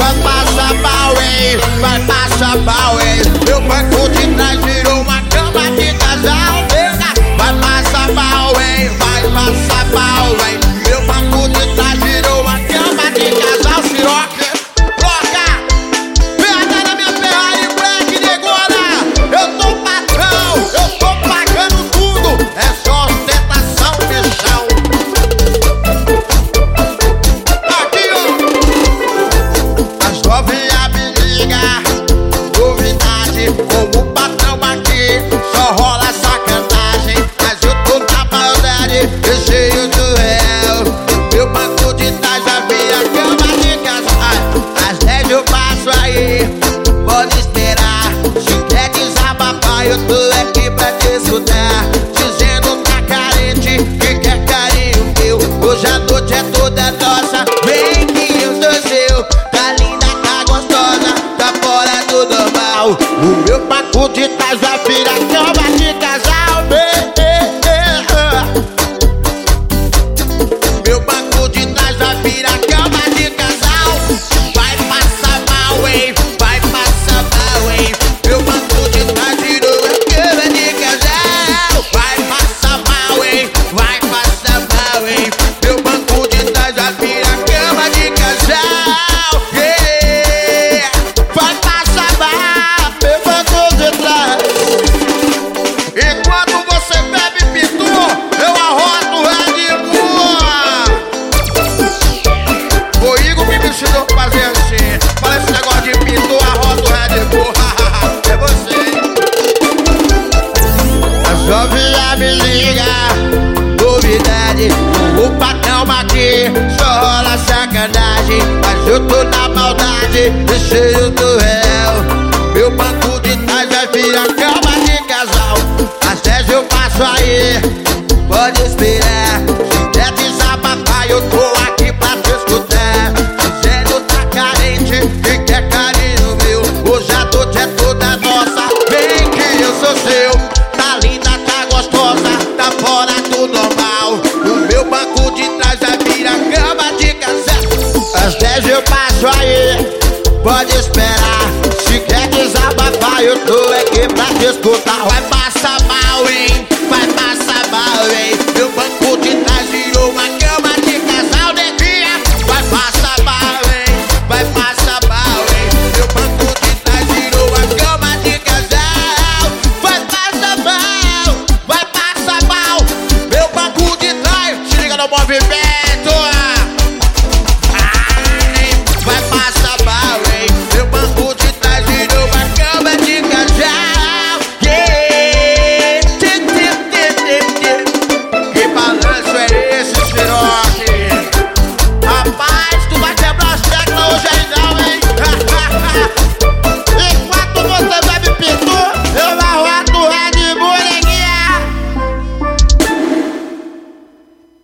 vai passar mal, hein? Vai passar mal, hein? Meu banco de trás virou uma cama de casal. Vai passar mal, hein? Vai passar mal, hein? Meu banco de trás virou uma cama de casal. Siroque, troca, perda na minha Ferrari Black, negona. Eu tô patrão, eu tô pagando tudo. É só ostentação, bichão. Aqui, ó. As novinhas me ligam, novidade, com o patrão aqui. Só rola sacanagem, mas eu tô na maldade, cheio do réu. Meu banco de trás já vira cama de casal. Às 10 eu passo aí, pode esperar. Se quer desabafar, eu tô aqui pra te escutar. Dizendo tá carente, que quer carinho meu. Hoje a noite é toda nossa, vem que eu sou seu. Tá linda, tá gostosa, tá fora do normal. O meu banco de trás já vira cama de casal. Meu banco de trás já vira cama de casal. Vai passar mal, hein? Vai passar mal, hein? Meu banco de trás virou uma cama de casal. Vai passar mal, hein? Vai passar mal, hein? Meu banco de trás já vira cama de casal. Yeah! Vai passar mal, meu banco de trás. Enquanto você bebe pitu, eu arroto o Red Bull. O Igor me ensinou a fazer assim. Fala esse negócio de pitu, arroto o Red Bull. É você, hein? A novinha me liga, novidade, o patrão aqui. Só rola sacanagem, mas eu tô na maldade, cheio do réu. Meu banco de trás vai virar cama de casal. Às 10 eu passo aí, pode esperar. Se quer desabafar, eu tô aqui pra te escutar. Dizendo tá carente, que quer carinho meu. Hoje a noite é toda nossa, vem que eu sou seu. Tá linda, tá gostosa, tá fora do normal. O meu banco de trás já vira cama de casal. Às 10 eu passo aí, pode esperar. Se quer desabafar, eu tô aqui pra te escutar. Vai